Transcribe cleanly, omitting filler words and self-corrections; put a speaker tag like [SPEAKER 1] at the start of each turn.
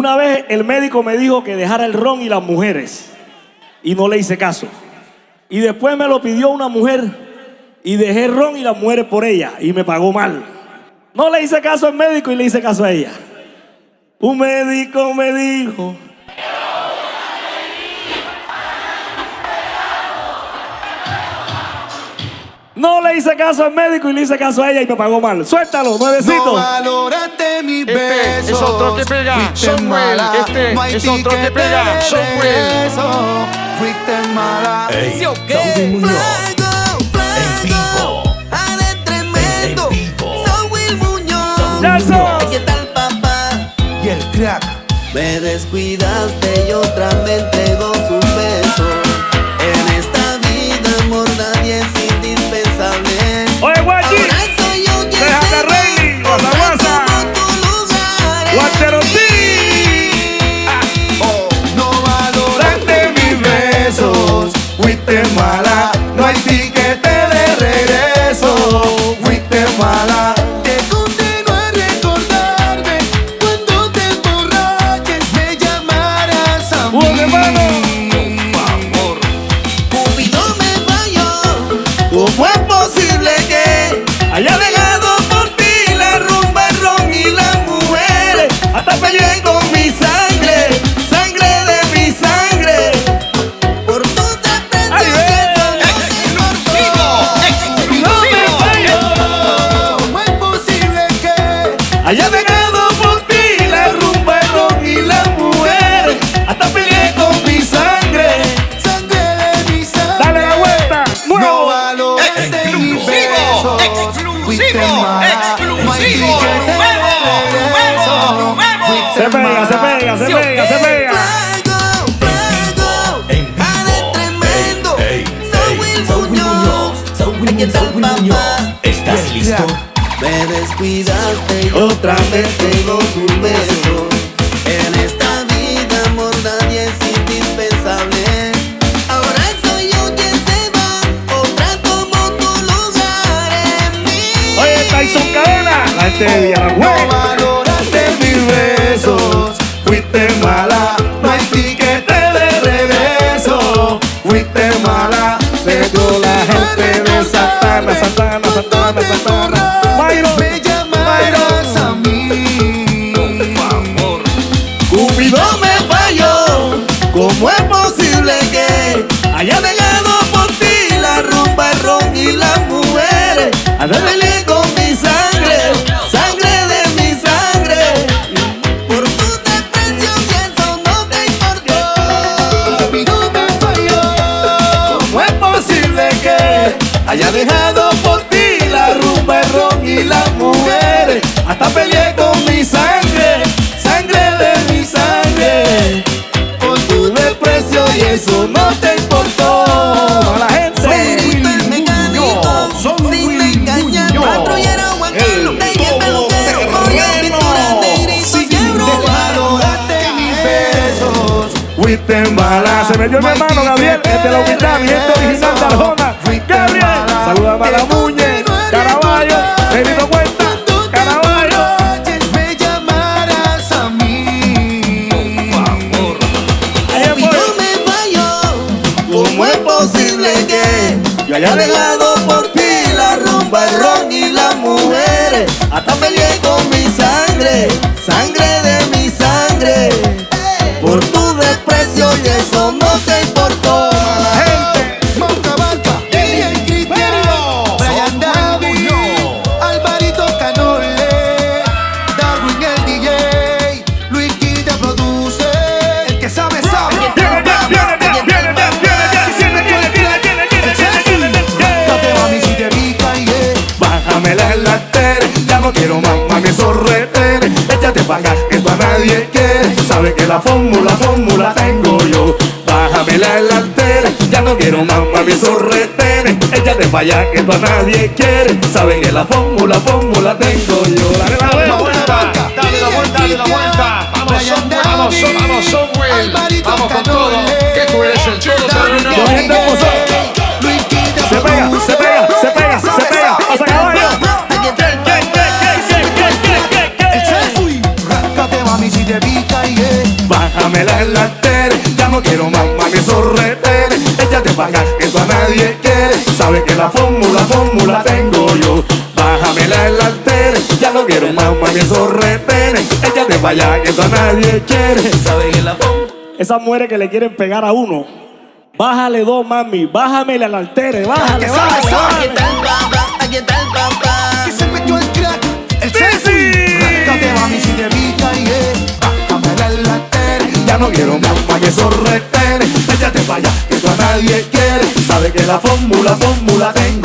[SPEAKER 1] Una vez el médico me dijo que dejara el ron y las mujeres. Y no le hice caso. Y después me lo pidió una mujer. Y dejé el ron y las mujeres por ella. Y me pagó mal. No le hice caso al médico y le hice caso a ella. Un médico me dijo... No le hice caso al médico y le hice caso a ella y me pagó mal. Suéltalo, nuevecito.
[SPEAKER 2] No valoraste mis besos.
[SPEAKER 3] Es otro que pega, Samuel. Es otro que pega, Samuel.
[SPEAKER 2] Fuiste mala.
[SPEAKER 4] Ey,
[SPEAKER 3] ¿Qué?
[SPEAKER 4] En vivo.
[SPEAKER 5] Ale tremendo.
[SPEAKER 4] En vivo.
[SPEAKER 5] Samuel Muñoz.
[SPEAKER 1] ¡Eso!
[SPEAKER 5] ¿Qué tal, papá?
[SPEAKER 2] Y el crack.
[SPEAKER 5] Me descuidaste y otra me entregó sus besos. En esta vida, amor, nadie es indispensable.
[SPEAKER 1] Oye, Guachi.
[SPEAKER 5] Ahora soy yo quien
[SPEAKER 1] Déjate
[SPEAKER 5] se
[SPEAKER 1] reír,
[SPEAKER 5] va.
[SPEAKER 1] guasa, guasa.
[SPEAKER 5] Otra como tu lugar.
[SPEAKER 1] Guacherotí.
[SPEAKER 2] No valoraste mis besos. Fuiste mala. No hay tiquete de regreso. Fuiste mala. Te condeno a recordarme cuando te emborraches. Me llamarás a mí.
[SPEAKER 1] ¡Uy, hermano!
[SPEAKER 5] Cupido me falló. ¿Cómo es posible que
[SPEAKER 1] Allá
[SPEAKER 5] dejado por ti la rumba, el ron y las mujeres? Hasta peleé con mi sangre, sangre de mi sangre. Por tu desprecio
[SPEAKER 1] ¡Ay,
[SPEAKER 2] ¿Cómo es posible que
[SPEAKER 1] Allá
[SPEAKER 5] dejado por ti la rumba, el ron y las mujeres? Hasta peleé con mi sangre.
[SPEAKER 2] sangre de mi sangre?
[SPEAKER 1] dale la vuelta!
[SPEAKER 2] No
[SPEAKER 1] ¡Nuevo!
[SPEAKER 2] valoraste mis besos. Fuiste mala. No hay tiquete de regreso. Fuiste
[SPEAKER 1] Se pega, se
[SPEAKER 2] mala.
[SPEAKER 1] pega, se pega, se pega.
[SPEAKER 4] En vivo.
[SPEAKER 5] Ale tremendo.
[SPEAKER 4] Ey, ey,
[SPEAKER 5] Samuel Muñoz. ¿Qué tal, papá?
[SPEAKER 4] ¿Estás listo?
[SPEAKER 5] Me descuidaste y otra vez tengo sus besos. En esta vida, amor, nadie es indispensable. Ahora soy yo quien se va. Otra tomó tu lugar en mí.
[SPEAKER 1] Oye, Tyson Cadena. La gente de
[SPEAKER 2] No
[SPEAKER 1] Villaragüey.
[SPEAKER 2] valoraste mis besos. Fuiste mala. No hay tiquete de regreso. Fuiste mala.
[SPEAKER 1] Pero la gente de Santana, Santana, Santana, Santana. Mayro,
[SPEAKER 2] Me llamarás a mí.
[SPEAKER 5] Cupido me falló. ¿Cómo es posible que haya dejado por ti la rumba, el ron y las mujeres? Hasta peleé con mi sangre, sangre de mi sangre. Por tu desprecio y eso no te importó.
[SPEAKER 2] Cupido me falló.
[SPEAKER 5] ¿Cómo es posible que haya dejado por ti la rumba, el ron y las mujeres? Hasta peleé con mi sangre, sangre de mi sangre. Por tu desprecio y eso no te importó.
[SPEAKER 1] a la gente.
[SPEAKER 5] Me gritó el mecánico, sin engañar, patrullero guanguero, de el peluquero, corrió pintura de grito y quebró.
[SPEAKER 2] No valoraste mis besos.
[SPEAKER 1] Fuiste mala. Se metió mi hermano Gabriel, este la humildad, mi gente original de Arjona. Gabriel, saludame a la Muñe, Caraballo, Benito Cuenta, Caraballo.
[SPEAKER 2] Me llamarás a mí.
[SPEAKER 5] Cupido me falló. ¿Cómo es posible que yo haya dejado por ti la rumba, el ron y las mujeres? Hasta peleé con mi sangre, sangre de mi sangre. Por tu desprecio y eso no te importó.
[SPEAKER 2] Moncabalca, Elian Cristiano, Brian David, Alvarito Canole, Darwin el DJ, Luis Quita produce, el que sabe sabe. Date mami si te pica y
[SPEAKER 1] Bájamela en la tele, ya no quiero más mami esos retenes. Échate pa' acá, esto a nadie quiere. Sabe que la fórmula tengo yo. Bájamela en la tele, ya no quiero más mami esos retenes. Échate pa' allá, que esto a nadie quiere. Sabe que la fórmula tengo yo. Dale la vuelta.
[SPEAKER 3] Dale la vuelta, dale la vuelta. Vamos, Samuel, vamos, vamos, Samuel. Vamos con todo. Que tú eres el todo terminado.
[SPEAKER 1] Yo bien hermoso. Se pega, se pega, se pega, se pega. Pasa caballo.
[SPEAKER 2] el selfie. Rascate mami si te pica y
[SPEAKER 1] bájamela el alter. Ya no quiero más mami sorreter. Échate pa' acá, que tú a nadie quiere. Sabe que la fórmula tengo yo. Bájamela el alter. Ya no quiero más mami sorreter. Échate pa' allá, que tú a nadie quiere.
[SPEAKER 5] Sabe que la fórmula.
[SPEAKER 6] Esas mujeres que le quieren pegar a uno. Bájale dos, mami. Bájamele al altere. Bájale, bájale,
[SPEAKER 5] Aquí
[SPEAKER 6] bájale.
[SPEAKER 5] está el papá, aquí está el papá.
[SPEAKER 2] Que se metió el crack, el selfie. Ráscate mami si te pica y bájamela el alter.
[SPEAKER 1] Ya no quiero más mami sorreter. Échate pa' allá, que tú a nadie quiere. Sabe que la fórmula tengo